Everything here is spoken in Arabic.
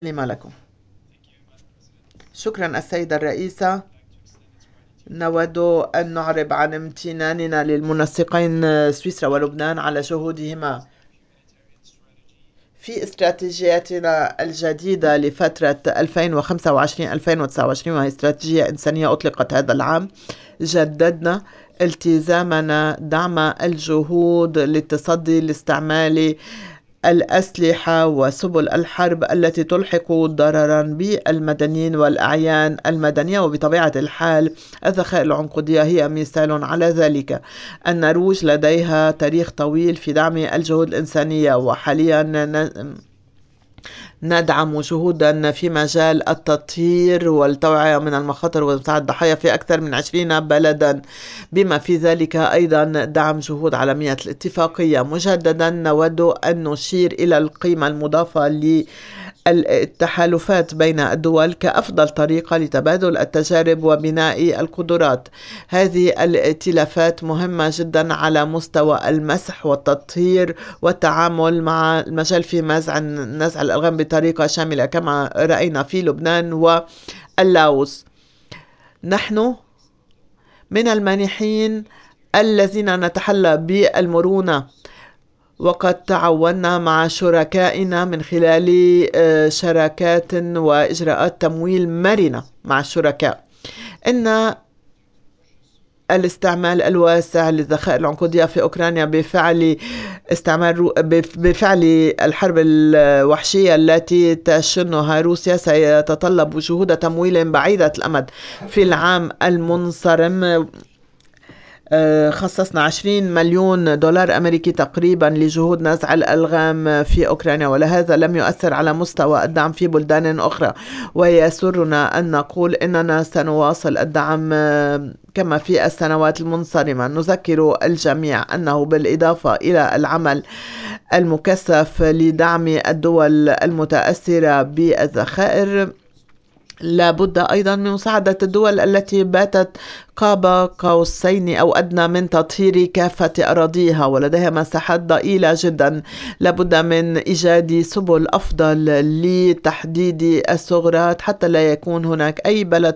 لما لكم. شكرا السيدة الرئيسة. نود أن نعرب عن امتناننا للمنسقين سويسرا ولبنان على جهودهما في استراتيجيتنا الجديدة لفترة 2025-2029، وهي استراتيجية إنسانية أطلقت هذا العام. جددنا التزامنا دعم الجهود للتصدي لاستعمال الأسلحة وسبل الحرب التي تلحق ضررا بالمدنيين والأعيان المدنية، وبطبيعة الحال الذخائر العنقودية هي مثال على ذلك. النرويج لديها تاريخ طويل في دعم الجهود الإنسانية، وحاليا ندعم جهودا في مجال التطهير والتوعية من المخاطر ومساعدة الضحايا في أكثر من 20 بلدا، بما في ذلك أيضا دعم جهود عالمية الاتفاقية. مجددا نود أن نشير إلى القيمة المضافة التحالفات بين الدول كأفضل طريقة لتبادل التجارب وبناء القدرات. هذه الائتلافات مهمة جدا على مستوى المسح والتطهير والتعامل مع المجال في نزع الألغام بطريقة شاملة كما رأينا في لبنان واللاوس. نحن من المانحين الذين نتحلى بالمرونة، وقد تعاوننا مع شركائنا من خلال شراكات وإجراءات تمويل مرنة مع الشركاء. إن الاستعمال الواسع للذخائر العنقودية في أوكرانيا بفعل الحرب الوحشية التي تشنها روسيا سيتطلب جهود تمويل بعيدة الأمد. في العام المنصرم خصصنا 20 مليون دولار أمريكي تقريبا لجهود نزع الألغام في أوكرانيا، ولهذا لم يؤثر على مستوى الدعم في بلدان أخرى. ويسرنا أن نقول إننا سنواصل الدعم كما في السنوات المنصرمة. نذكر الجميع أنه بالإضافة إلى العمل المكثف لدعم الدول المتأثرة بالذخائر، لابد أيضا من مساعدة الدول التي باتت قاب قوسين أو أدنى من تطهير كافة أراضيها ولديها مساحات ضئيلة جدا. لابد من إيجاد سبل أفضل لتحديد الثغرات حتى لا يكون هناك أي بلد